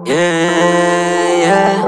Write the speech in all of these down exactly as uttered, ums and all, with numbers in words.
Yeah, yeah,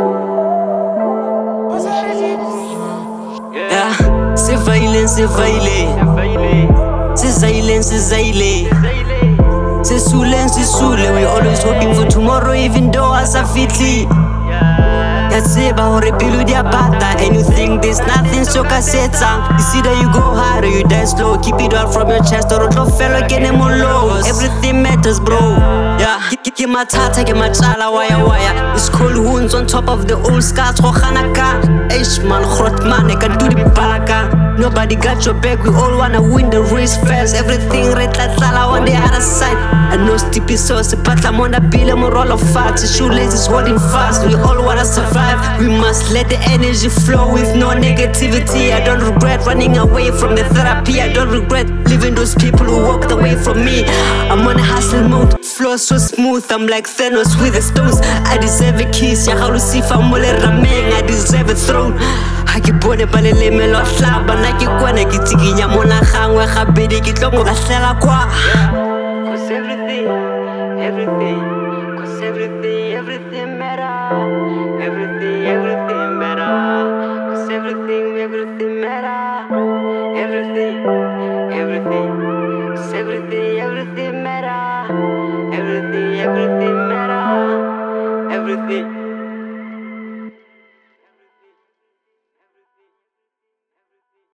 yeah. Sivaile, sivaile, sizaile, sizaile, sisule, sisule. We always hoping for tomorrow, even though asafitli. Yatseba hore pilu dia bata, and you think there's nothing so kasetsa. It's either you go hard or you die slow. Keep it all from your chest or don't fellow get them all low. Everything matters, bro. Yeah, get my tata, get my chala, wire wire. It's cold wounds on top of the old scars. Hohanaka, Eish man, hot man, I can do the balaka. Nobody got your back, we all wanna win the race fast. Everything red like Tala on the other side. I know stippy sauce, but I'm on the bill, I'm a roll of fat. Shoelaces holding fast, we all wanna survive. We must let the energy flow with no negativity. I don't regret running away from the therapy. I don't regret leaving those people who walked away from me. I'm on a hustle mode, flow so smooth. I'm like Thanos with the stones. I deserve a kiss, ya Lucifer mole rameng. I deserve a throne. Ha ke bone ba le lemelo hlaba na ke kwana ke tsikinya mona gangwe gabedi ke tlo mo lahlela kwa. Cause everything, everything, cause everything, everything matter. Everything, everything matter. Cause everything, everything matter. Everything, everything.